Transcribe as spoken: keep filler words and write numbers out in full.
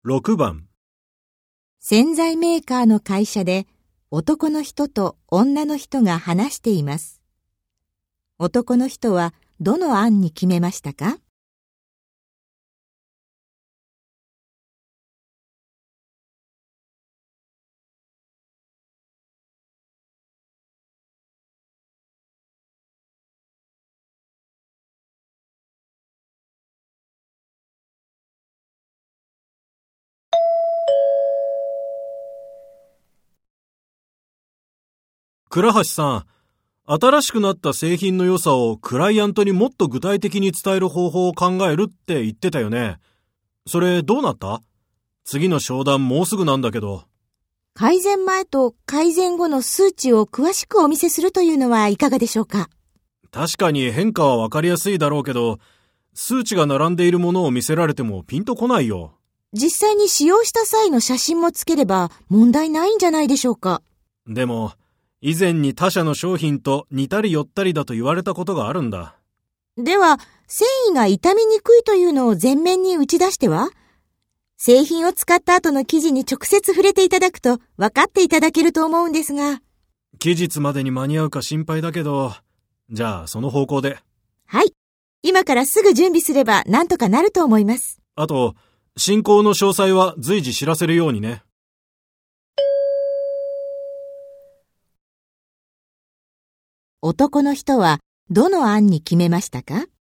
ろくばん。 洗剤メーカーの会社で男の人と女の人が話しています。男の人はどの案に決めましたか？ 倉橋さん、新しくなった製品の良さをクライアントにもっと具体的に伝える方法を考えるって言ってたよね。それどうなった？次の商談もうすぐなんだけど。 改善前と改善後の数値を詳しくお見せするというのはいかがでしょうか？ 確かに変化はわかりやすいだろうけど、数値が並んでいるものを見せられてもピンとこないよ。 実際に使用した際の写真もつければ問題ないんじゃないでしょうか？ でも、以前に他社の商品と似たり寄ったりだと言われたことがあるんだ。 では、繊維が傷みにくいというのを前面に打ち出しては？製品を使った後の生地に直接触れていただくと分かっていただけると思うんですが。 期日までに間に合うか心配だけど、じゃあその方向で。 はい。今からすぐ準備すれば何とかなると思います。 あと、進行の詳細は随時知らせるようにね。 男の人はどの案に決めましたか？